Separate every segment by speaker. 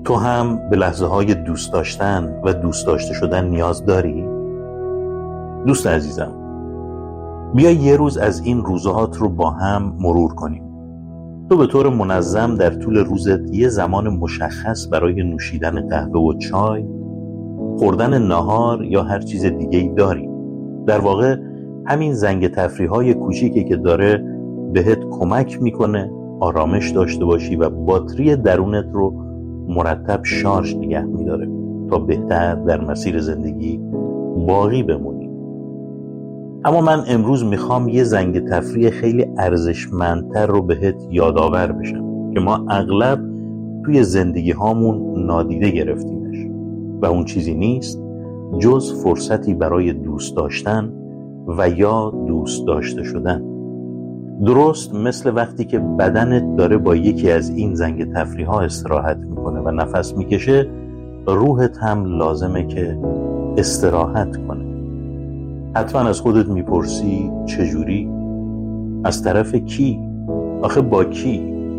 Speaker 1: تو هم به لحظه های دوست داشتن و دوست داشته شدن نیاز داری؟ دوست عزیزم، بیا یه روز از این روزهات رو با هم مرور کنیم. تو به طور منظم در طول روزت یه زمان مشخص برای نوشیدن قهوه و چای، خوردن ناهار یا هر چیز دیگه‌ای داری. در واقع همین زنگ تفریح‌های کوچیکی که داره بهت کمک میکنه آرامش داشته باشی و باتری درونت رو مرتب شارژ نگه میداره تا بهتر در مسیر زندگی باقی بمونی. اما من امروز میخوام یه زنگ تفریح خیلی ارزشمندتر رو بهت یادآور بشم که ما اغلب توی زندگی هامون نادیده گرفتیمش و اون چیزی نیست جز فرصتی برای دوست داشتن و یا دوست داشته شدن. درست مثل وقتی که بدنت داره با یکی از این زنگ تفریح ها استراحت میکنه و نفس میکشه، روحت هم لازمه که استراحت کنه. حتما از خودت میپرسی چجوری؟ از طرف کی؟ آخه با کی؟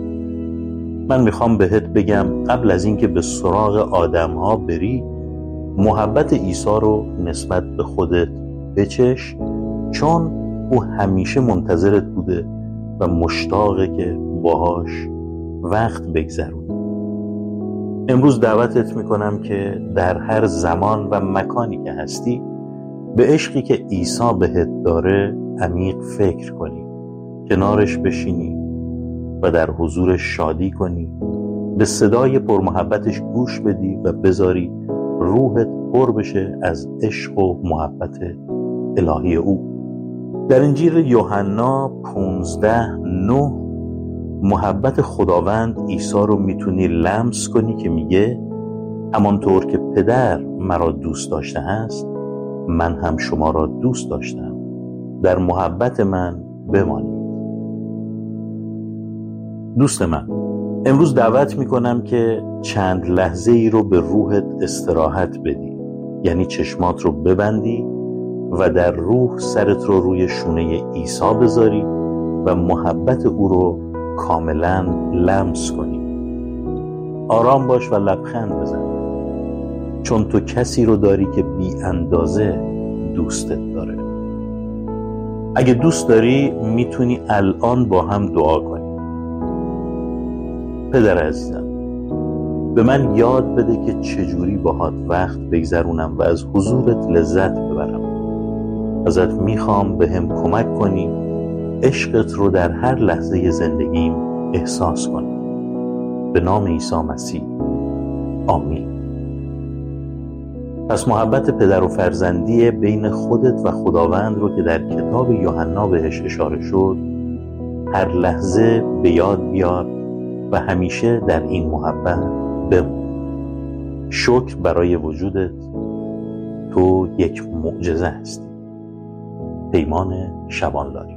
Speaker 1: من میخوام بهت بگم قبل از اینکه به سراغ آدم ها بری، محبت عیسی رو نسبت به خودت بچش، چون او همیشه منتظرت بوده و مشتاقه که باهاش وقت بگذرونی. امروز دعوتت میکنم که در هر زمان و مکانی که هستی به عشقی که عیسی بهت داره عمیق فکر کنی، کنارش بشینی و در حضورش شادی کنی، به صدای پرمحبتش گوش بدی و بذاری روحت پر بشه از عشق و محبت الهی او. در انجیل یوحنا 15:9 محبت خداوند عیسی رو میتونی لمس کنی که میگه همانطور که پدر مرا دوست داشته است من هم شما را دوست داشتم، در محبت من بمانید. دوست من، امروز دعوت میکنم که چند لحظه ای رو به روحت استراحت بدی، یعنی چشمات رو ببندی و در روح سرت رو روی شونه عیسی بذاری و محبت او رو کاملا لمس کنی. آرام باش و لبخند بزن، چون تو کسی رو داری که بی اندازه دوستت داره. اگه دوست داری میتونی الان با هم دعا کنی. پدر عزیزم، به من یاد بده که چجوری باهات وقت بگذرونم و از حضورت لذت ببرم. ازت میخوام به هم کمک کنی عشقت رو در هر لحظه زندگیم احساس کنم. به نام عیسی مسیح، آمین. پس محبت پدر و فرزندی بین خودت و خداوند رو که در کتاب یوحنا بهش اشاره شد هر لحظه به یاد بیار و همیشه در این محبت بمون. شکر برای وجودت، تو یک معجزه هستی. پیمان شبانلاری.